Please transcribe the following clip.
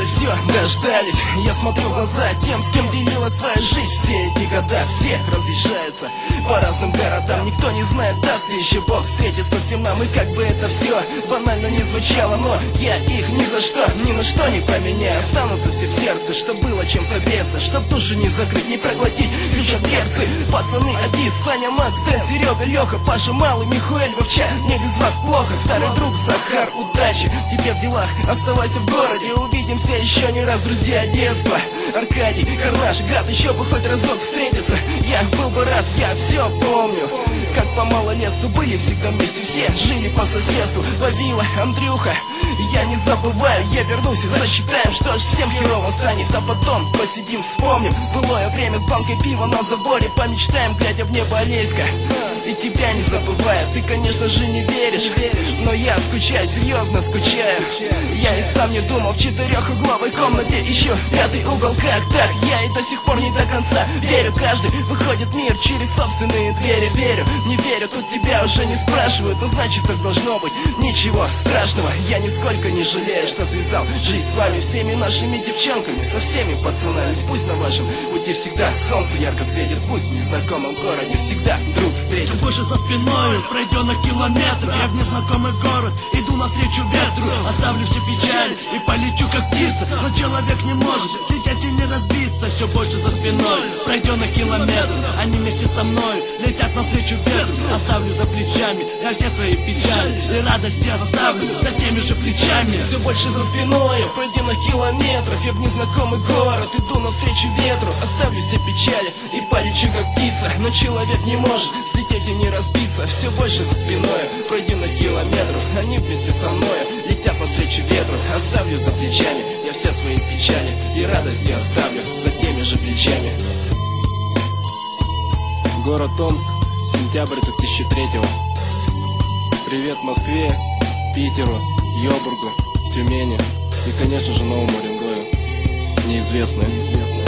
все дождались. Я смотрю в глаза тем, с кем делила своя жизнь все эти года. Все разъезжаются по разным городам. Никто не знает, даст ли еще Бог встретиться всем нам. И как бы это все банально не звучало, но я их ни за что, ни на что не поменяю. Останутся все в сердце, чтоб было чем согреться, чтоб душу не закрыть, не проглотить ключ от дверцы. Пацаны, Адис, Саня, Макс, Дэн, Серега, Леха, Паша, Малый, Михаэль, Вовча. Мне без вас плохо, старый друг Захар, удачи тебе в делах, оставайся в городе. Увидимся еще не раз, друзья детства. Аркадий, Карнаш, гад, еще бы хоть разок встретиться. Я был бы рад, я все помню. Как по малолетству были всегда вместе все, жили по соседству. Вавила, Андрюха, я не забываю, я вернусь и зачитаем, что ж всем херово станет. А потом посидим, вспомним былое время с банкой пива на заборе. Помечтаем, глядя в небо Алейска. И тебя не забываю, ты, конечно же, не веришь, но я скучаю, серьезно скучаю. Я и сам не думал, в четырехугловой комнате еще пятый угол. Как так? Я и до сих пор не до конца верю. Каждый выходит в мир через собственные двери. Верю, не верю, тут тебя уже не спрашивают, но значит так должно быть. Ничего страшного, я нисколько не жалею, что связал жизнь с вами, всеми нашими девчонками, со всеми пацанами. Пусть на вашем пути всегда солнце ярко светит, пусть в незнакомом городе всегда друг встретит. Выше за спиной, пройденных километров, я в незнакомый город иду навстречу ветру. Оставлю все печали и полечу как птица, но человек не может лететь и не разбиться. Все больше за спиной, пройденных километров, они вместе со мной летят навстречу ветру. Оставлю за плечами я все свои печали и радости оставлю за теми же плечами. Все больше за спиной, пройденных километров, я в незнакомый город иду навстречу ветру. Оставлю все печали и полечу как птица, но человек не может взлететь и не разбиться. Все больше за спиной, пройденных километров, они вместе со мной летят навстречу ветру. Оставлю за плечами я все свои печали и радости оставлю за теми же плечами. Город Омск, сентябрь 2003-го. Привет Москве, Питеру, Йобургу, Тюмени и, конечно же, Новому Уренгою. Неизвестное.